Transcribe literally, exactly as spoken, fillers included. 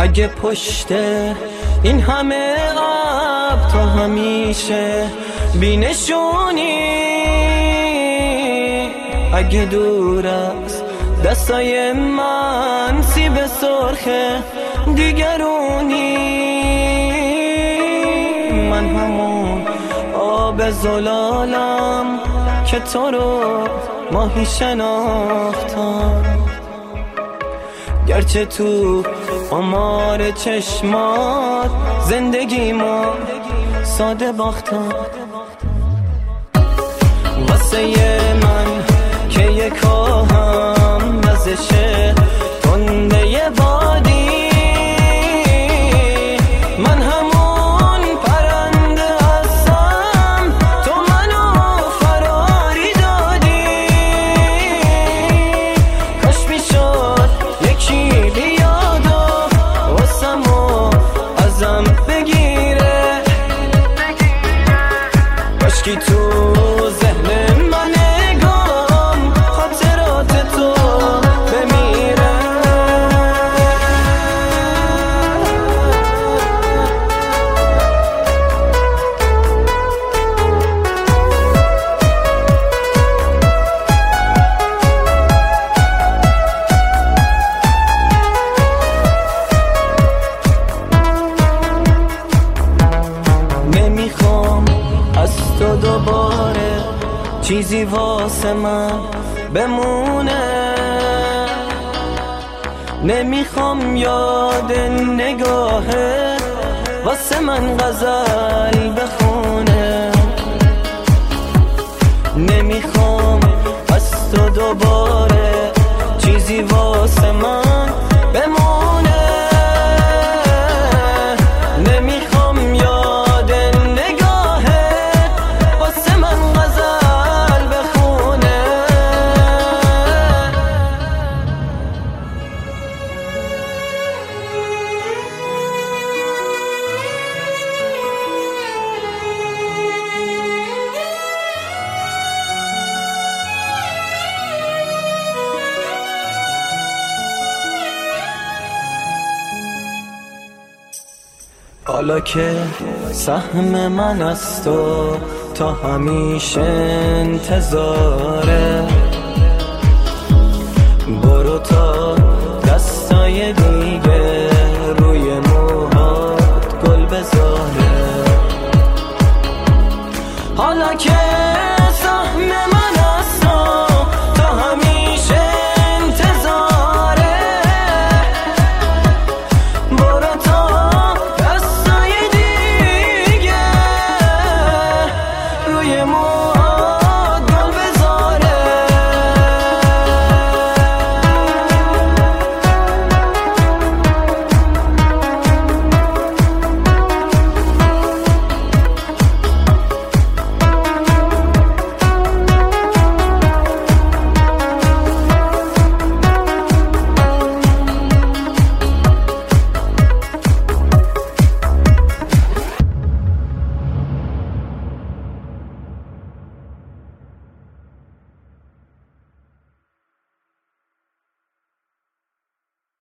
اگه پشت این همه آب تا همیشه بینشونی، اگه دور از دستای من سیب سرخ دیگرونی، من همون آب زلالم که تو رو ماهی شناختم، گرچه تو آمار چشمات زندگی ما ساده باختم. واسه من که یک آهم وزشه تنده بادی، من همون پرنده هستم تو منو فراری دادی، کاش میشد یکی بیاد و واسمو ازم بگیره، کاشکی تو ذهن من گم خاطرات تو بمیره. نمیخوام از تو دوباره چیزی واسه من بمونه، نمیخوام یاد نگاهه واسه من غزل بخونه، نمیخوام از تو دوباره چیزی واسه من بمونه، نمیخوام یاد نگاهه واسه من غزل بخونه. حالا که سهم من از تو تا همیشه انتظاره، برو تا